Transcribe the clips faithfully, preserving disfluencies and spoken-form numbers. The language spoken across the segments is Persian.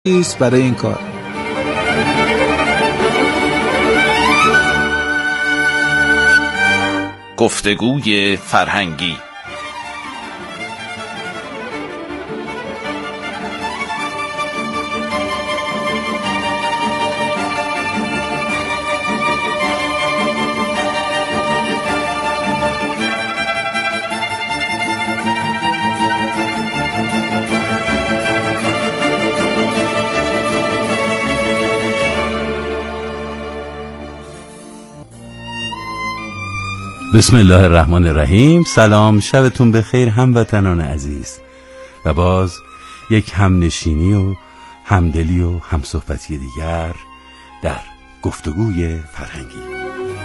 نیست برای این کار. گفتگوی فرهنگی. بسم الله الرحمن الرحیم. سلام، شبتون بخیر هموطنان عزیز، و باز یک همنشینی و همدلی و همصحبتی دیگر در گفتگوی فرهنگی.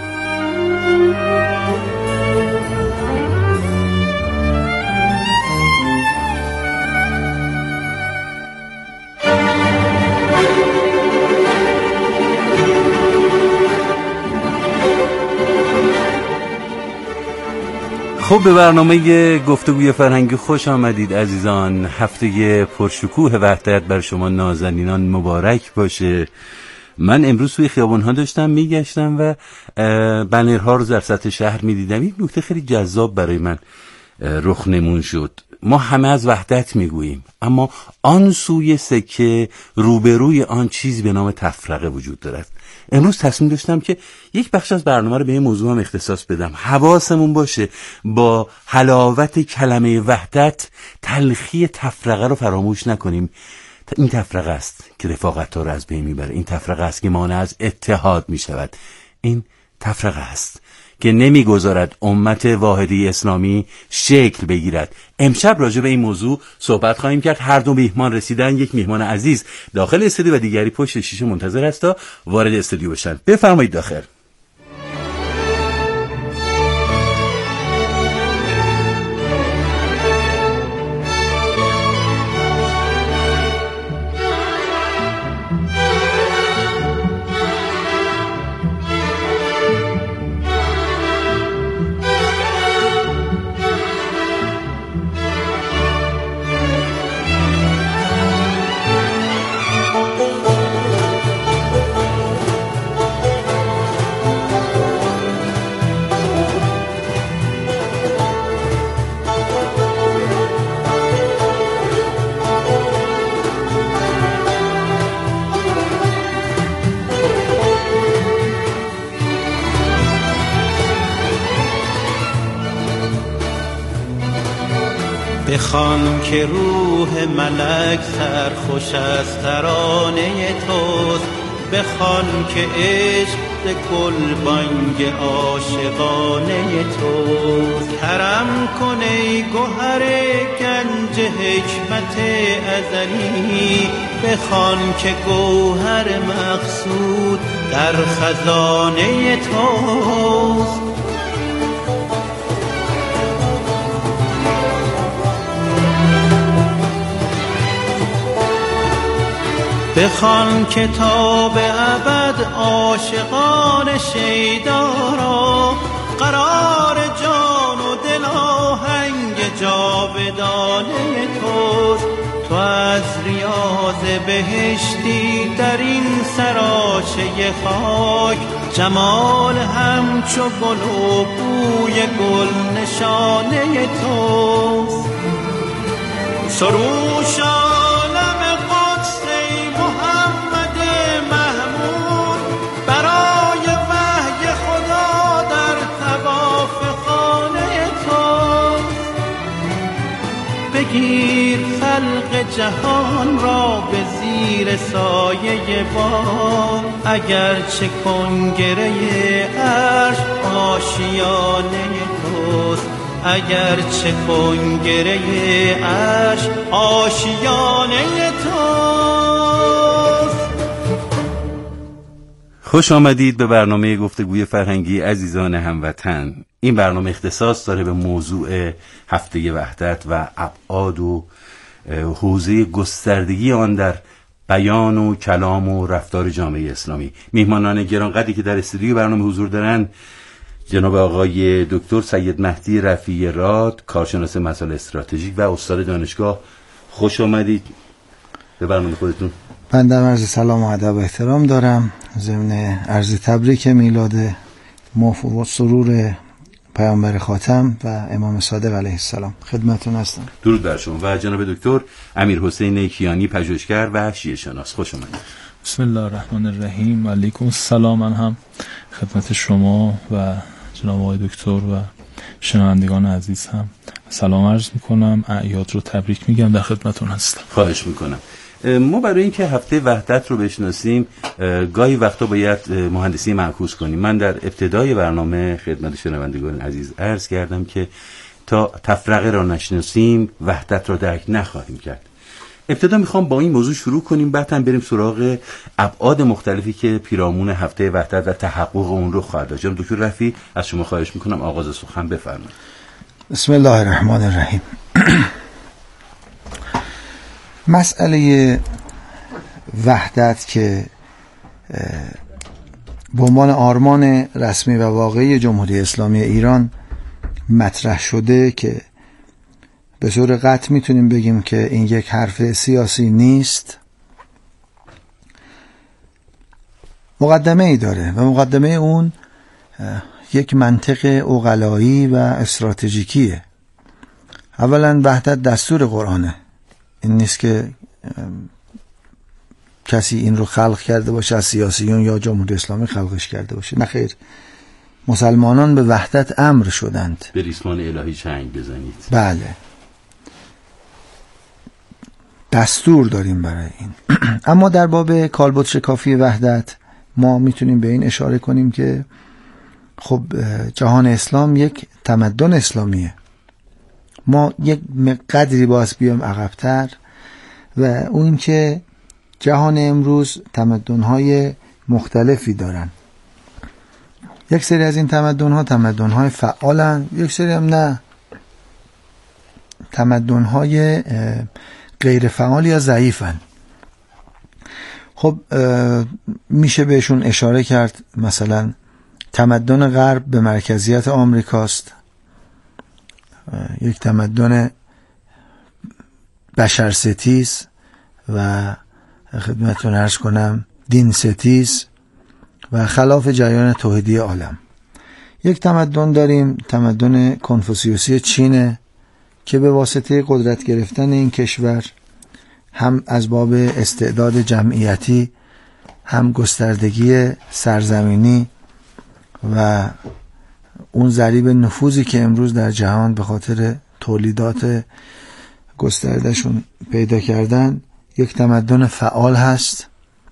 خب، به برنامه گفتگوی فرهنگی خوش آمدید عزیزان. هفته پرشکوه وحدت بر شما نازنینان مبارک باشه. من امروز توی خیابان‌ها داشتم میگشتم و بنرها رو در سطح شهر میدیدم. یک نکته خیلی جذاب برای من رخ نمون شد. ما همه از وحدت میگوییم، اما آن سوی سکه روبروی آن چیز به نام تفرقه وجود دارد. امروز تصمیم داشتم که یک بخش از برنامه رو به این موضوع هم اختصاص بدم. حواسمون باشه با حلاوت کلمه وحدت تلخی تفرقه رو فراموش نکنیم. این تفرقه است که رفاقت رو از بین میبره. این تفرقه است که مانع از اتحاد میشود. این تفرقه است که نمیگذارد امت واحدی اسلامی شکل بگیرد. امشب راجع به این موضوع صحبت خواهیم کرد. هر دو میهمان رسیدن. یک میهمان عزیز داخل استودیو و دیگری پشت شیشه منتظر است تا وارد استودیو بشن. بفرمایید داخل. بخوان که روح ملک سرخوش از ترانه توست، بخوان که عشق گل بانگ عاشقانه توست. کرم کن ای گوهر گنج حکمت ازلی، بخوان که گوهر مقصود در خزانه توست. بخوان کتاب ابد عاشقان شیدا را، قرار جان و دل آهنگ جاودانه توست. تو از ریاض بهشتی در این سراچه خاک، جمال همچو گل و بوی گل نشانه توست. سروش بگیر خلق جهان را به زیر سایه بام، اگر چه کنگره عرش آشیانه توست، اگر چه کنگره عرش آشیانه توست. خوش آمدید به برنامه گفتگوی فرهنگی عزیزان هموطن. این برنامه اختصاص داره به موضوع هفته وحدت و ابعاد و حوزه گستردگی آن در بیان و کلام و رفتار جامعه اسلامی. میهمانان گرانقدری که در استودیو برنامه حضور دارن جناب آقای دکتر سید مهدی رفیعی راد، کارشناس مسائل استراتژیک و استاد دانشگاه، خوش آمدید به برنامه خودتون. بنده عرض سلام و ادب و احترام دارم ضمن عرض تبریک میلاد موفق و سرور پیامبر خاتم و امام صادق علیه السلام. خدمتتون هستم. درود بر شما و جناب دکتر امیر حسین کیانی، پژوهشگر و شیعه شناس. خوش آمدید. بسم الله الرحمن الرحیم. و علیکم السلام. من هم خدمت شما و جناب آقای دکتر و شنوندگان عزیز هم سلام عرض میکنم. اعیاد رو تبریک میگم. در خدمتتون هستم. خواهش میکنم. ما برای اینکه هفته وحدت رو بشناسیم گاهی وقتا باید مهندسی معکوس کنیم. من در ابتدای برنامه خدمت شنوندگان عزیز عرض کردم که تا تفرقه را نشناسیم وحدت را درک نخواهیم کرد. ابتدا میخوام با این موضوع شروع کنیم، بعد هم بریم سراغ ابعاد مختلفی که پیرامون هفته وحدت و تحقق اون رو خواهد داشت. دکتر رفیع از شما خواهش میکنم آغاز سخن بفرمایید. بسم الله الرحمن الرحیم. مسئله وحدت که به عنوان آرمان رسمی و واقعی جمهوری اسلامی ایران مطرح شده که به صورت قطع میتونیم بگیم که این یک حرف سیاسی نیست، مقدمه ای داره و مقدمه اون یک منطق عقلایی و استراتژیکیه. اولا وحدت دستور قرآنه، این نیست که کسی این رو خلق کرده باشه از سیاسیون یا جمهوری اسلامی خلقش کرده باشه، نه خیر. مسلمانان به وحدت امر شدند. به ریسمان الهی چنگ بزنید. بله، دستور داریم برای این. اما در باب کالبد شکافی وحدت ما میتونیم به این اشاره کنیم که خب جهان اسلام یک تمدن اسلامیه. ما یک قدری باز بیایم عقب‌تر و اون که جهان امروز تمدن‌های مختلفی دارن. یک سری از این تمدن‌ها تمدن‌های فعالن، یک سری هم نه، تمدن‌های غیر فعال یا ضعیفن. خب میشه بهشون اشاره کرد. مثلا تمدن غرب به مرکزیت آمریکاست، یک تمدن بشرستیز و خدمتتون عرض کنم دین ستیز و خلاف جریان توحیدی عالم. یک تمدن داریم، تمدن کنفوسیوسی چینه که به واسطه قدرت گرفتن این کشور هم از باب استعداد جمعیتی، هم گستردگی سرزمینی و اون ضریب نفوذی که امروز در جهان به خاطر تولیدات گستردهشون پیدا کردن، یک تمدن فعال هست.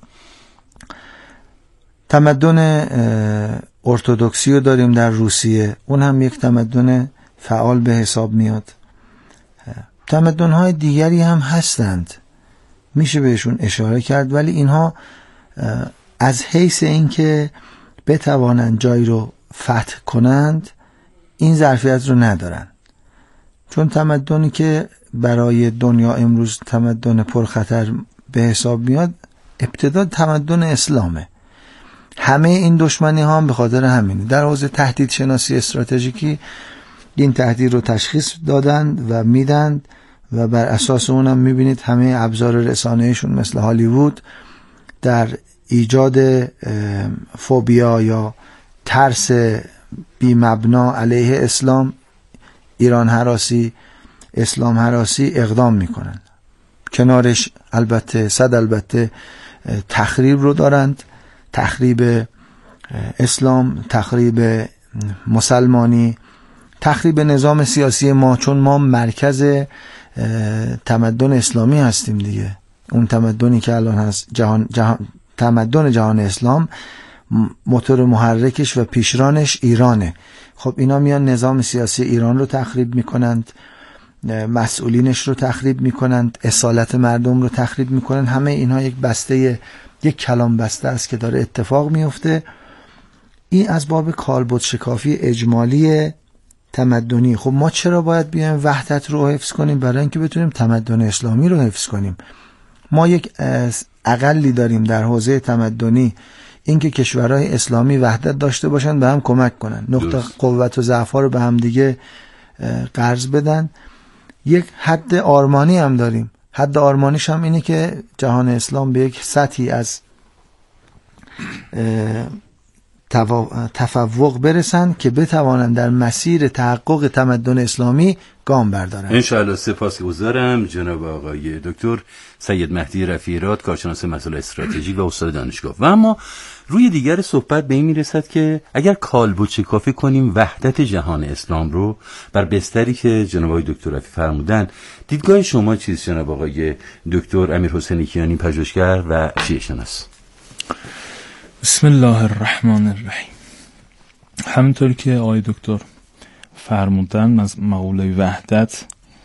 تمدن ارتدوکسی رو داریم در روسیه، اون هم یک تمدن فعال به حساب میاد. تمدن‌های دیگری هم هستند، میشه بهشون اشاره کرد، ولی اینها از حیث اینکه بتوانند جایی رو فتح کنند این ظرفیت رو ندارن. چون تمدنی که برای دنیا امروز تمدن پرخطر به حساب میاد ابتدا تمدن اسلامه. همه این دشمنی ها هم به خاطر همینه. در حوزه تهدید شناسی استراتژیکی این تهدید رو تشخیص دادند و میدند و بر اساس اونم میبینید همه ابزار رسانه‌ایشون مثل هالیوود در ایجاد فوبیا یا ترس بی مبنا علیه اسلام، ایران هراسی، اسلام هراسی اقدام میکنن. کنارش البته صد البته تخریب رو دارند، تخریب اسلام، تخریب مسلمانی، تخریب نظام سیاسی ما، چون ما مرکز تمدن اسلامی هستیم دیگه. اون تمدنی که الان هست جهان, جهان تمدن جهان اسلام، موتور محرکش و پیشرانش ایرانه. خب اینا میان نظام سیاسی ایران رو تخریب میکنند، مسئولینش رو تخریب میکنند، اصالت مردم رو تخریب میکنند. همه اینها یک بسته، یک کلام بسته است که داره اتفاق میفته. این از باب کالبد شکافی اجمالی تمدنی. خب ما چرا باید بیایم وحدت رو حفظ کنیم؟ برای اینکه بتونیم تمدن اسلامی رو حفظ کنیم. ما یک اقلی داریم در حوزه تمدنی، اینکه کشورهای اسلامی وحدت داشته باشن، به هم کمک کنن، نقطه قوت و ضعف رو به هم دیگه قرض بدن. یک حد آرمانی هم داریم. حد آرمانیش هم اینه که جهان اسلام به یک سطحی از تفوق برسن که بتوانن در مسیر تحقق تمدن اسلامی گام بردارن. انشاءالله. سپاسگزارم جناب آقای دکتر سید مهدی رفیع‌راد، کارشناس مسائل استراتژیک و استاد دانشگاه. و اما روی دیگر صحبت به این میرسد که اگر کالبد کافی کنیم وحدت جهان اسلام رو بر بستری که جناب آقای دکتر رفیع فرمودن، دیدگاه شما چیست جناب آقای دکتر امیرحسین کیانی، پژوهشگر و شیعه شناس؟ بسم الله الرحمن الرحیم. همونطور که آقای دکتر فرمودن، از مقوله وحدت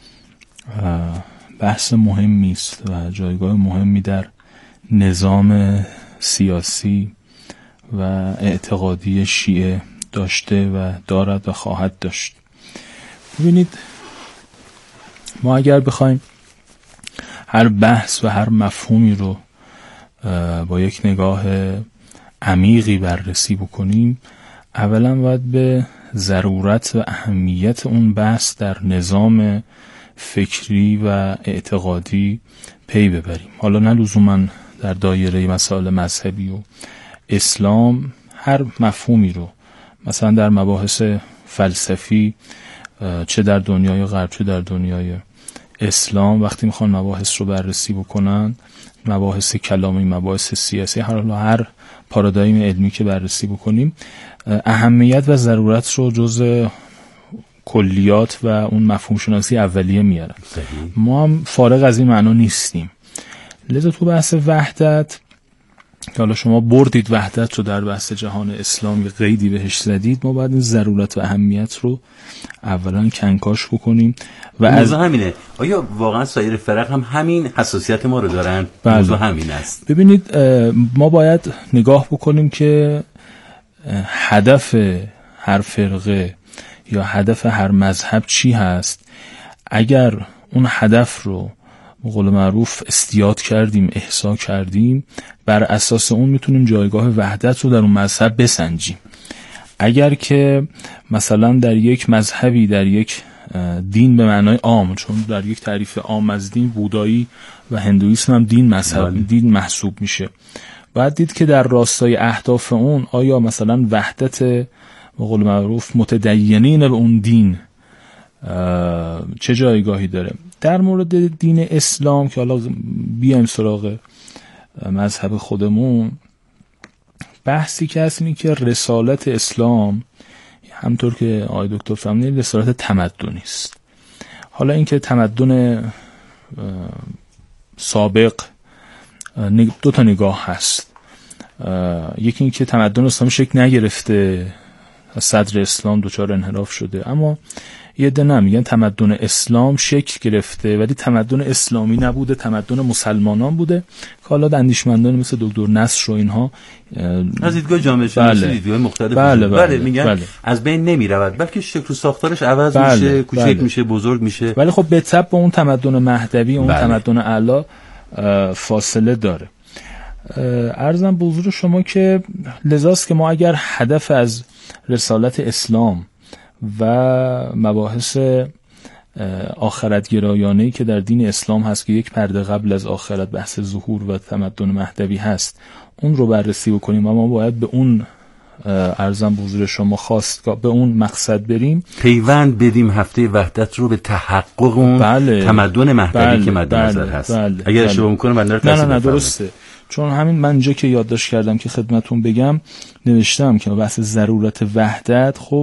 بحث مهمی است و جایگاه مهمی در نظام سیاسی و اعتقادی شیعه داشته و دارد و خواهد داشت. ببینید، ما اگر بخوایم هر بحث و هر مفهومی رو با یک نگاه عمیقی بررسی بکنیم، اولا باید به ضرورت و اهمیت اون بحث در نظام فکری و اعتقادی پی ببریم. حالا نه لزوما در دایره مسائل مذهبی و اسلام، هر مفهومی رو مثلا در مباحث فلسفی، چه در دنیای غرب چه در دنیای اسلام، وقتی میخوان مباحث رو بررسی بکنن، مباحث کلامی، مباحث سیاسی، هر هر پارادایم علمی که بررسی بکنیم، اهمیت و ضرورت رو جز کلیات و اون مفهوم شناسی اولیه میارن. ما هم فارغ از این معنا نیستیم. لذا تو بحث وحدت که حالا شما بردید وحدت رو در بحث جهان اسلامی قیدی بهش زدید، ما باید این ضرورت و اهمیت رو اولا کنکاش بکنیم و از همینه. آیا واقعا سایر فرق هم همین حساسیت ما رو دارن؟ بله. موضوع همین است. ببینید، ما باید نگاه بکنیم که هدف هر فرقه یا هدف هر مذهب چی هست. اگر اون هدف رو به قول معروف استیاد کردیم، احصا کردیم، بر اساس اون میتونیم جایگاه وحدت رو در اون مذهب بسنجیم. اگر که مثلا در یک مذهبی، در یک دین به معنای عام، چون در یک تعریف عام از دین بودایی و هندویسم هم دین مذهب دین محسوب میشه، باید دید که در راستای اهداف اون آیا مثلا وحدت به قول معروف متدینین به اون دین چه جایگاهی داره. در مورد دین اسلام که حالا بیایم سراغ مذهب خودمون، بحثی که هست اینه که رسالت اسلام، همطور که آقای دکتر فرمودن، رسالت تمدنی است. حالا اینکه تمدن سابق دو تا نگاه هست. یکی اینکه تمدن اسلامی شکل نگرفته، صدر اسلام دچار انحراف شده، اما یه عده نمیگن تمدن اسلام شکل گرفته ولی تمدن اسلامی نبوده، تمدن مسلمانان بوده، که حالا اندیشمندان مثل دکتر نصر و اینها از دیدگاه جامعه شناسی دیدگاه مختلف بله بله بله میگن بله. از بین نمی رود، بلکه شکل و ساختارش عوض بله میشه، کوچک بله. میشه، بزرگ میشه، ولی خب به تبع اون تمدن مهدوی، اون بله. تمدن اعلی فاصله داره. عرضم به حضور شما که لذاست که ما اگر هدف از رسالت اسلام و مباحث آخرتگرایانه‌ای که در دین اسلام هست که یک پرده قبل از آخرت بحث ظهور و تمدن مهدوی هست، اون رو بررسی بکنیم و ما باید به اون عرضم به حضور شما خواست به اون مقصد بریم، پیوند بدیم هفته وحدت رو به تحقق اون بله. تمدن مهدوی بله. که مد نظر بله. هست بله. اگر اشتباه بله. میکنم من نه نه نه درسته. چون همین من اینجا که یادداشت کردم که خدمتون بگم، نوشتم که بحث ضرورت وحدت خب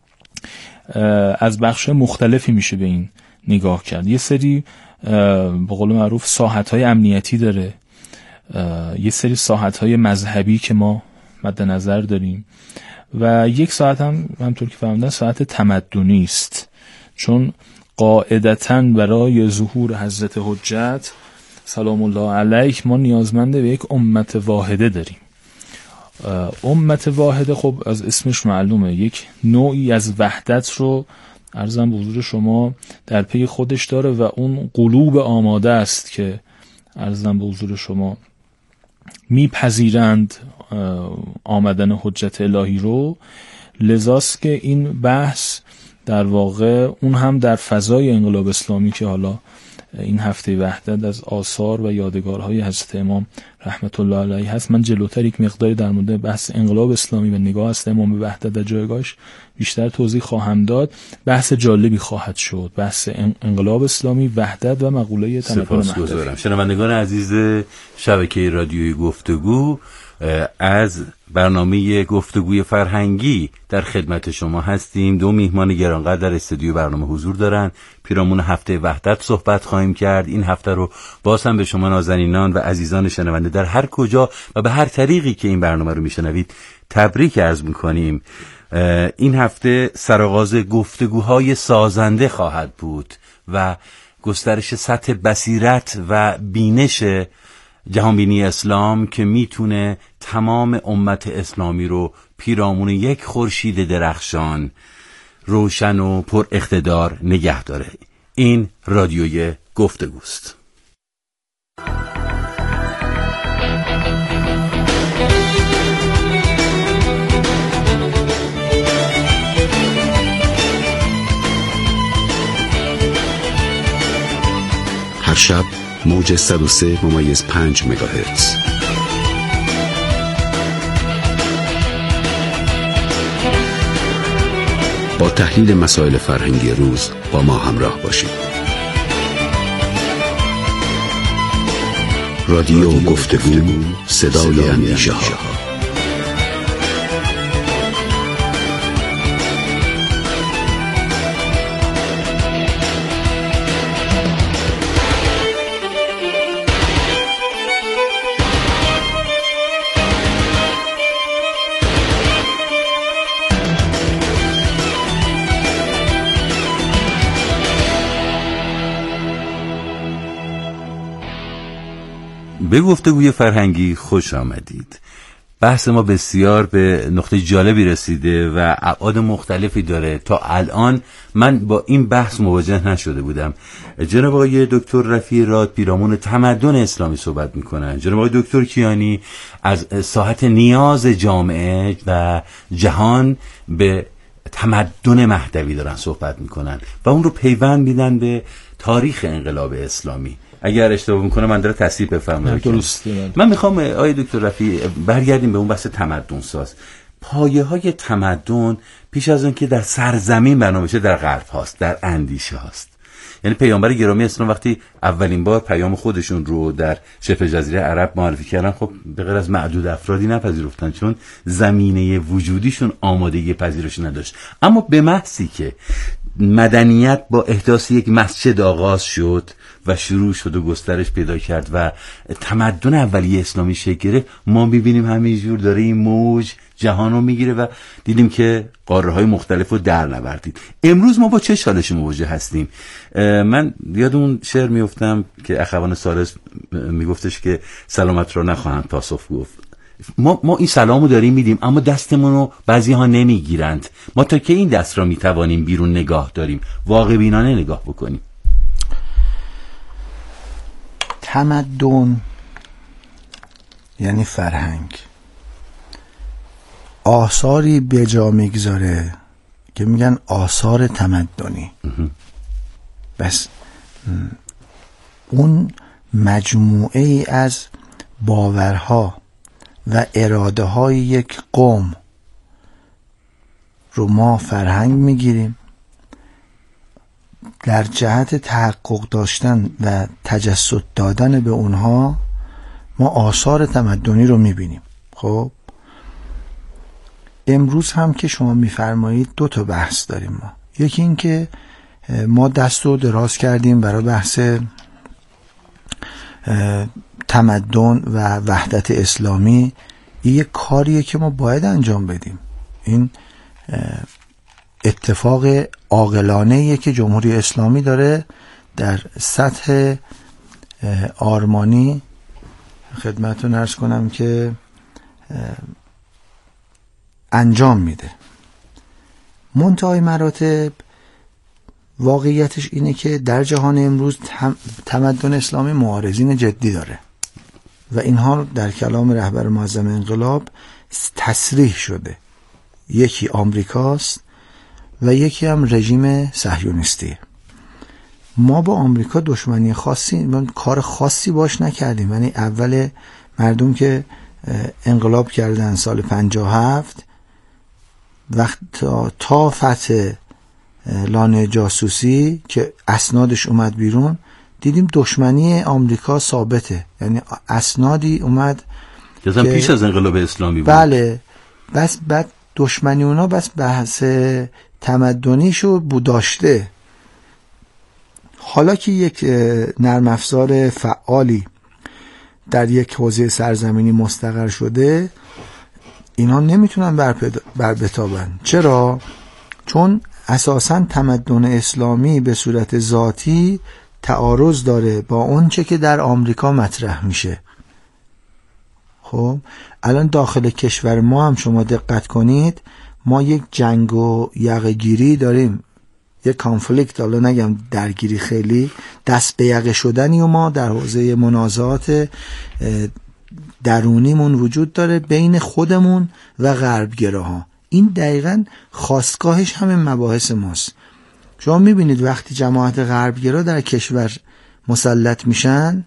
از بخش مختلفی میشه به این نگاه کرد. یه سری به قول معروف ساحت‌های امنیتی داره، یه سری ساحت‌های مذهبی که ما مد نظر داریم و یک ساحت هم همطور که فهمیدن ساحت تمدنی است، چون قاعدتاً برای ظهور حضرت حجت سلام الله علیه ما نیازمند به یک امت واحده داریم. امت واحده خب از اسمش معلومه یک نوعی از وحدت رو عرضم به حضور شما در پی خودش داره و اون قلوب آماده است که عرضم به حضور شما میپذیرند آمدن حجت الهی رو. لذاست که این بحث در واقع اون هم در فضای انقلاب اسلامی که حالا این هفته وحدت از آثار و یادگارهای حضرت امام رحمت الله علیه هست. من جلوتر یک مقداری در مورد بحث انقلاب اسلامی و نگاه حضرت امام به وحدت و جایگاهش بیشتر توضیح خواهم داد. بحث جالبی خواهد شد، بحث انقلاب اسلامی، وحدت و مقوله تمدن مهدوی. شنوندگان عزیز شبکه رادیویی گفتگو، از برنامه گفتگوی فرهنگی در خدمت شما هستیم. دو میهمان گرانقدر در استودیو برنامه حضور دارن. پیرامون هفته وحدت صحبت خواهیم کرد. این هفته رو باز هم به شما نازنینان و عزیزان شنونده در هر کجا و به هر طریقی که این برنامه رو میشنوید تبریک عرض میکنیم. این هفته سرآغاز گفتگوهای سازنده خواهد بود و گسترش سطح بصیرت و بینش جهانبینی اسلام که میتونه تمام امت اسلامی رو پیرامون یک خورشید درخشان روشن و پر اقتدار نگه داره. این رادیوی گفتگوست. هر شب موج صد و سه ممیز پنج مگاهرتز. با تحلیل مسائل فرهنگی روز با ما همراه باشید. رادیو گفتگو، صدای اندیشه ها. به گفتگوی فرهنگی خوش آمدید. بحث ما بسیار به نقطه جالبی رسیده و ابعاد مختلفی داره. تا الان من با این بحث مواجه نشده بودم. جناب آقای دکتر رفیع راد پیرامون تمدن اسلامی صحبت میکنن. جناب آقای دکتر کیانی از ساحت نیاز جامعه و جهان به تمدن مهدوی دارن صحبت میکنن و اون رو پیوند میدن به تاریخ انقلاب اسلامی. اگر اشتباه میکنم من داره تصحیح بفرمایید. من میخوام آقای دکتر رفیع برگردیم به اون بحث تمدن ساز. پایه های تمدن پیش از اون که در سرزمین بنا بشه در غرب هاست، در اندیشه هاست. یعنی پیامبر گرامی اسلام وقتی اولین بار پیام خودشون رو در شبه جزیره عرب معرفی کردن، خب به غیر از معدود افرادی نپذیرفتن، چون زمینه وجودیشون آمادگی پذیرش نداشت. اما به محضی که مدنیت با احداث یک مسجد آغاز شد و شروع شد و گسترش پیدا کرد و تمدن اولیه اسلامی شکل گرفت، ما می‌بینیم همینجور داره این موج جهان رو میگیره و دیدیم که قاره های مختلف رو در نوردید. امروز ما با چه چالشی مواجه هستیم؟ من یاد اون شعر میفتم که اخوان ثالث میگفتش که سلامت رو نخواهند پاسخ گفت. ما ما این سلامو داریم میدیم اما دستمون رو بعضی ها نمیگیرند. ما تا که این دست را میتوانیم بیرون نگاه داریم، واقع بینانه نگاه بکنیم. تمدن یعنی فرهنگ، آثاری به جا میگذاره که میگن آثار تمدنی. بس اون مجموعه ای از باورها و اراده های یک قوم رو ما فرهنگ میگیریم، در جهت تحقق داشتن و تجسد دادن به اونها ما آثار تمدنی رو میبینیم. خب امروز هم که شما میفرمایید دو تا بحث داریم ما. یکی این که ما دست رو دراز کردیم برای بحث تمدن و وحدت اسلامی. این یک کاریه که ما باید انجام بدیم. این اتفاق عاقلانه‌ایه که جمهوری اسلامی داره در سطح آرمانی خدمتتون عرض کنم که انجام میده. منتهای مراتب واقعیتش اینه که در جهان امروز تمدن اسلامی معارضین جدی داره و اینها در کلام رهبر معظم انقلاب تصریح شده. یکی آمریکاست و یکی هم رژیم صهیونیستی. ما با آمریکا دشمنی خاصی، من کار خاصی باش نکردیم. یعنی اول مردم که انقلاب کردن سال پنجاه و هفت، وقت تا, تا فتح لانه جاسوسی که اسنادش اومد بیرون، دیدیم دشمنی آمریکا ثابته. یعنی اسنادی اومد که پیش از انقلاب اسلامی بود. بله. بس بعد دشمنی اونا بس بحث تمدنیشو بوداشته. حالا که یک نرم افزار فعالی در یک حوزه سرزمینی مستقر شده، اینا نمیتونن بر بتابن. چرا؟ چون اساساً تمدن اسلامی به صورت ذاتی تعارض داره با اون چه که در آمریکا مطرح میشه. خب الان داخل کشور ما هم شما دقت کنید، ما یک جنگ و یقه‌گیری داریم، یک کانفلیکت، حالا نگم درگیری، خیلی دست به یقه شدنی و ما در حوزه منازعات درونیمون وجود داره بین خودمون و غربگراها. این دقیقاً خاستگاهش همین مباحث ماست. شما میبینید وقتی جماعت غربگرا در کشور مسلط میشن،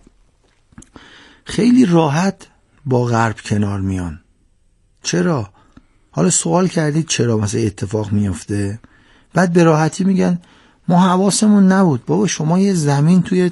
خیلی راحت با غرب کنار میان. چرا؟ حالا سوال کردید چرا مثلا اتفاق میفته؟ بعد به راحتی میگن ما حواسمون نبود. بابا شما یه زمین توی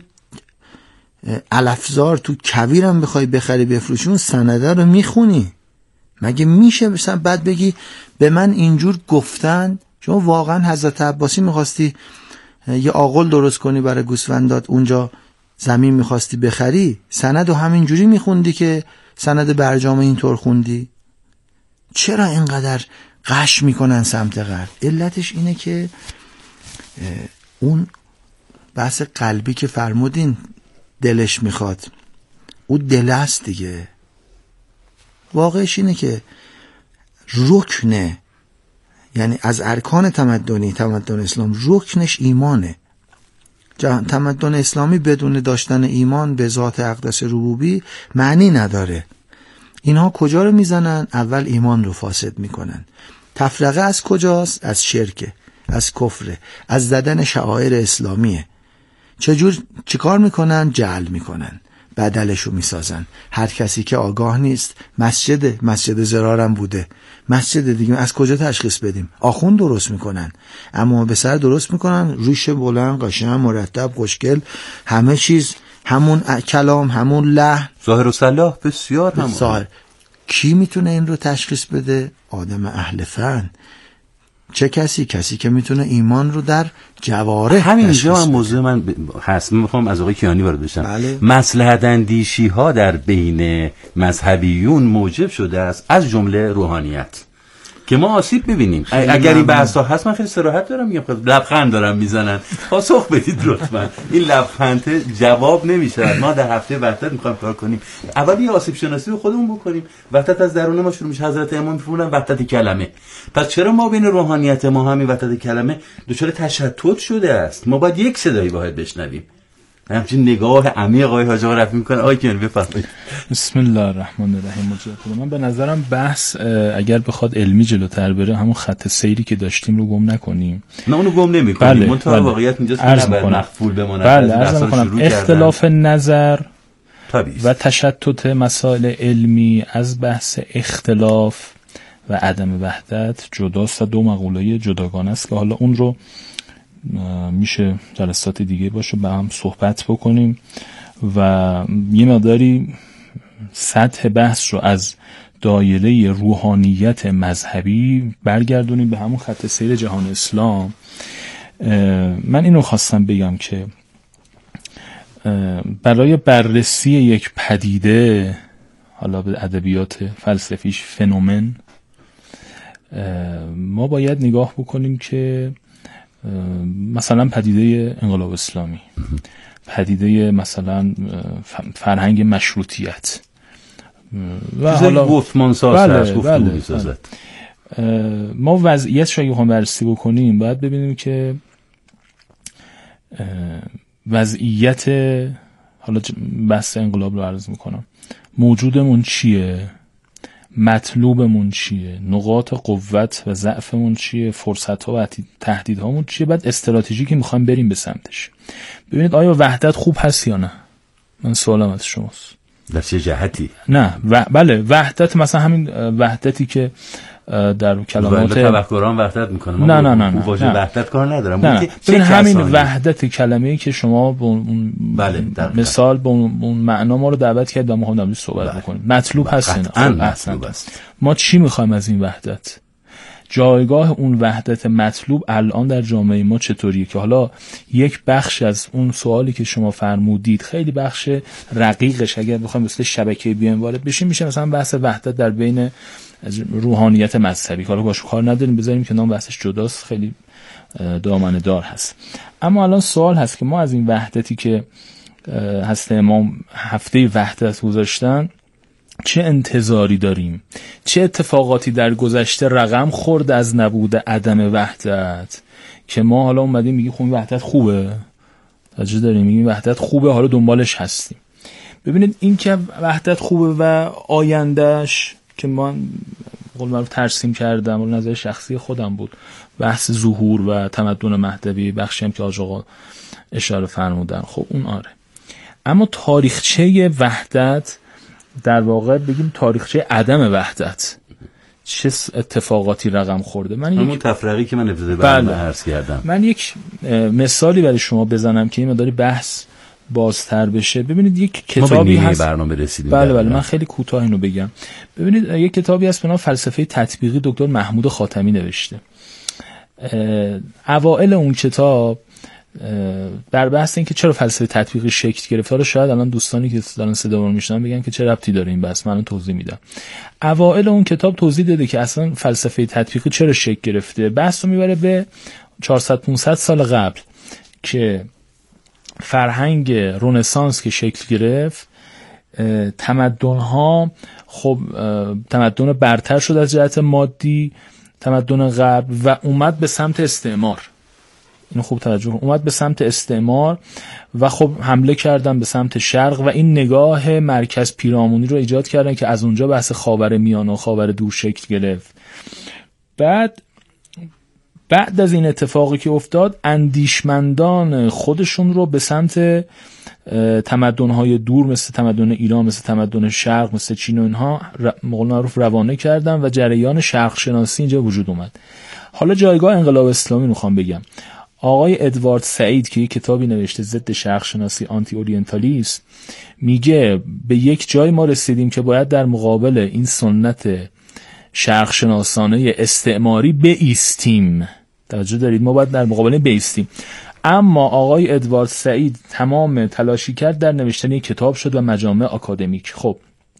علفزار تو کویرم بخوای بخری بفروشی، اون سنده رو میخونی؟ مگه میشه مثلا بعد بگی به من اینجور گفتن؟ شما واقعا حضرت عباسی میخواستی یه آغل درست کنی برای گوسفندات، اونجا زمین میخواستی بخری، سند رو همینجوری میخوندی که سند برجام اینطور خوندی؟ چرا اینقدر قش میکنن سمت غرب؟ علتش اینه که اون بحث قلبی که فرمودین دلش میخواد، او دل است دیگه. واقعش اینه که رکنه، یعنی از ارکان تمدنی تمدن اسلام رکنش ایمانه. تمدن اسلامی بدون داشتن ایمان به ذات اقدس ربوبی معنی نداره. اینها کجا رو میزنن؟ اول ایمان رو فاسد میکنن. تفرقه از کجاست؟ از شرکه، از کفره، از زدن شعائر اسلامیه. چجور چیکار میکنن؟ جعل میکنن، بدلشو میسازن. هر کسی که آگاه نیست، مسجد مسجد زرارم بوده، مسجد دیگه از کجا تشخیص بدیم؟ آخوند درست میکنن، اما به سر درست میکنن، ریش بلند، قشنگ، مرتب، خوشگل، همه چیز همون کلام، همون لحن، ظاهر و صلاح بسیار هم ظاهر. کی میتونه این رو تشخیص بده؟ آدم اهل فن. چه کسی؟ کسی که میتونه ایمان رو در جواره. همینجا هم موضوع من هست، میخوام از آقای کیانی وارد بشم. بله. مصلحت اندیشی ها در بین مذهبیون موجب شده است، از جمله روحانیت، که ما آسیب ببینیم. اگر این بحث ها هست، من خیلی صراحت دارم میگم، لبخند دارم میزنن، پاسخ بدید لطفا. این لبخند جواب نمیشه. ما در هفته وحدت میخوایم کار کنیم، اول یه آسیب شناسی به خودمون بکنیم. وحدت از درون ما شروع میشه. حضرت امام میفرمودن وحدت کلمه. پس چرا ما بین روحانیت ما همین وحدت کلمه دچار تشتت شده است؟ ما باید یک صدایی واحد بشنویم. همچین نگاه عمیق آقای حاج آقا رفی میکنه. آقای کیانی بفرمایید. بسم الله الرحمن الرحیم. مجدد من به نظرم بحث اگر بخواد علمی جلوتر بره، همون خط سیری که داشتیم رو گم نکنیم. نه اونو گم نمی‌کنیم. بله، منتها بله. واقعیت اینجاست که نباید مخفول بمونه. بله، عرض می‌کنم اختلاف نظر طبیعی و تشتت مسائل علمی از بحث اختلاف و عدم وحدت جداست و دو مقوله جداگانه است که حالا اون رو میشه جلسات دیگه باشه با هم صحبت بکنیم و یه مقداری سطح بحث رو از دایره روحانیت مذهبی برگردونیم به همون خط سیر جهان اسلام. من اینو خواستم بگم که برای بررسی یک پدیده، حالا به ادبیات فلسفیش فنومن، ما باید نگاه بکنیم که مثلا پدیده انقلاب اسلامی، پدیده مثلا فرهنگ مشروطیت و حالا گفتمان ساز بله، هست، گفتگو بله، می‌سازد. ما وضعیتش رو اگه بخوایم بررسی بکنیم باید ببینیم که وضعیت، حالا بحث انقلاب رو عرض میکنم، موجودمون چیه، مطلوبمون چیه، نقاط قوت و ضعفمون چیه، فرصت‌ها و تهدیدهامون چیه، بعد استراتژی که میخوایم بریم به سمتش. ببینید آیا وحدت خوب هست یا نه؟ من سوالم از شماست. در چه جهتی؟ نه و... بله وحدت، مثلا همین وحدتی که در کلمات تفکران وحدت میکنه. نه نه نه نه واژه وحدت کار ندارم. نه. ببین همین وحدت کلمه‌ای که شما به اون بله مثال به اون معنا ما رو دعوت کرد و ما هم داریم صحبت بله. میکنیم. مطلوب هست نه؟ مطلوب است. ما چی میخوایم از این وحدت؟ جایگاه اون وحدت مطلوب الان در جامعه ما چطوریه؟ که حالا یک بخش از اون سوالی که شما فرمودید، خیلی بخش رقیقش اگر بخوایم مثل شبکه بیایم وارد بشیم، میشه مثلا بحث وحدت در بین روحانیت مذهبی. حالا باش کار نداریم، بذاریم که نام بحثش جداست، خیلی دامنه دار هست. اما الان سوال هست که ما از این وحدتی که هست امام هفته وحدت گذاشتن چه انتظاری داریم؟ چه اتفاقاتی در گذشته رقم خورد از نبود عدم وحدت که ما حالا اومدیم میگیم خب وحدت خوبه، توجه داریم میگیم وحدت خوبه، حالا دنبالش هستیم. ببینید این که وحدت خوبه و آیندهش که من قول معروف ترسیم کردم و نظر شخصی خودم بود، بحث ظهور و تمدن مهدوی، بخشی هم که آج آقا اشاره فرمودن، خب اون آره. اما تاریخچه وحدت در واقع بگیم تاریخچه عدم وحدت چه اتفاقاتی رقم خورده. من همون یک... تفرقی که من ابتدای برنامه عرض کردم. من یک مثالی برای شما بزنم که این مقداری بحث بازتر بشه. ببینید یک کتابی هست، برنامه رسیدیم. بله بله من خیلی کوتاه اینو بگم. ببینید یک کتابی هست به نام فلسفه تطبیقی، دکتر محمود خاتمی نوشته. اوائل اون کتاب در بحث این که چرا فلسفه تطبیقی شکل گرفت، حالا شاید الان دوستانی که دارن صدا رو میشنون بگن که چه ربطی داره این بحث، من توضیح میدم. اوائل اون کتاب توضیح داده که اصلا فلسفه تطبیقی چرا شکل گرفته. بحث رو میبره به چهارصد پانصد سال قبل که فرهنگ رنسانس که شکل گرفت، تمدن‌ها خب تمدن برتر شد از جهت مادی، تمدن غرب، و اومد به سمت استعمار. اینو خوب توجه، اومد به سمت استعمار و خب حمله کردن به سمت شرق و این نگاه مرکز پیرامونی رو ایجاد کردن که از اونجا بحث خاور میانه و خاور دور شکل گرفت. بعد بعد از این اتفاقی که افتاد، اندیشمندان خودشون رو به سمت تمدن‌های دور مثل تمدن ایران، مثل تمدن شرق، مثل چین و اینها معروف روانه کردن و جریان شرق شناسی اینجا وجود اومد. حالا جایگاه انقلاب اسلامی میخوام بگم. آقای ادوارد سعید که یک کتابی نوشته ضد شرق شناسی، آنتی اورینتالیسم، میگه به یک جای ما رسیدیم که باید در مقابل این سنت شرق شناسانه استعماری بایستیم. توجه دارید، ما باید در مقابل بایستیم. اما آقای ادوارد سعید تمام تلاشی کرد در نوشتن یک کتاب شد و مجامع آکادمیک. خب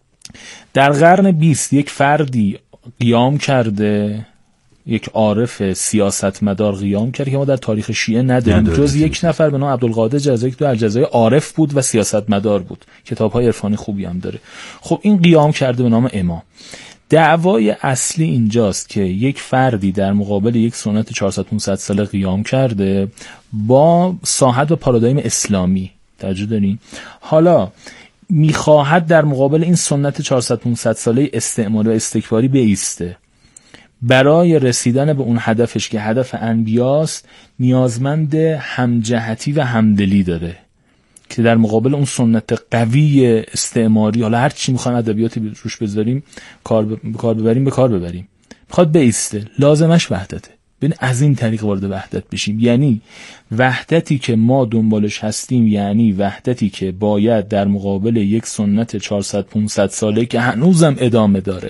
در قرن بیست یک فردی قیام کرده، یک عارف سیاستمدار قیام کرد که ما در تاریخ شیعه نداریم جز یک نفر به نام عبدالقادر جزایی که تو الجزایر عارف بود و سیاستمدار بود، کتاب‌های عرفانی خوبی هم داره. خب این قیام کرده به نام امام. دعوای اصلی اینجاست که یک فردی در مقابل یک سنت چهارصد پانصد ساله قیام کرده با ساحت و پارادایم اسلامی. توجه دارین؟ حالا میخواهد در مقابل این سنت چهارصد پانصد ساله استعماری و استکباری بایسته. برای رسیدن به اون هدفش که هدف انبیاست، نیازمند همجهتی و همدلی داره که در مقابل اون سنت قوی استعماری، حالا هر چی میخوایم ادبیاتی روش بذاریم، کار به کار ببریم به کار ببریم، میخواد بایسته، لازمش وحدته. ببین از این طریق وارد وحدت بشیم، یعنی وحدتی که ما دنبالش هستیم، یعنی وحدتی که باید در مقابل یک سنت چهارصد پانصد ساله که هنوزم ادامه داره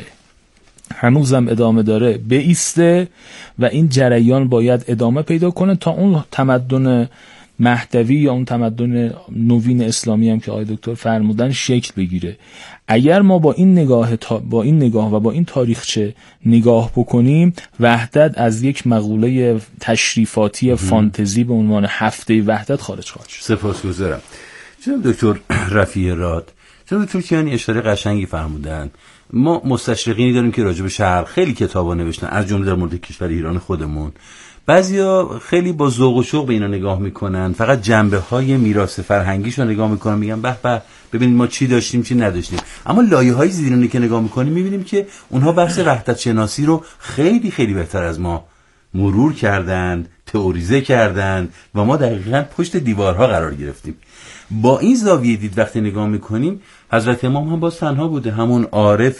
هنوزم ادامه داره بایسته و این جریان باید ادامه پیدا کنه تا اون تمدن مهدوی یا اون تمدن نوین اسلامی هم که آقای دکتر فرمودن شکل بگیره. اگر ما با این نگاه تا با این نگاه و با این تاریخچه نگاه بکنیم، وحدت از یک مقوله تشریفاتی فانتزی به عنوان هفته وحدت خارج خواهد شد. سپاسگزارم. جناب دکتر رفیع راد، جناب دکتر کیانی اشاره قشنگی فرمودن. ما مستشرقینی داریم که راجع به شرق خیلی کتابا نوشتن، از جمله در مورد کشور ایران خودمون. بعضیا خیلی با ذوق و شوق به اینا نگاه میکنن، فقط جنبه های میراث فرهنگیش رو نگاه میکنن، میگن به به ببینید ما چی داشتیم چی نداشتیم. اما لایه های زیرینی که نگاه میکنیم میبینیم که اونها بحث وحدت شناسی رو خیلی خیلی بهتر از ما مرور کردن، تئوریزه کردن و ما دقیقاً پشت دیوارها قرار گرفتیم. با این زاویه دید وقتی نگاه میکنیم حضرت امام هم باز تنها بوده، همون عارف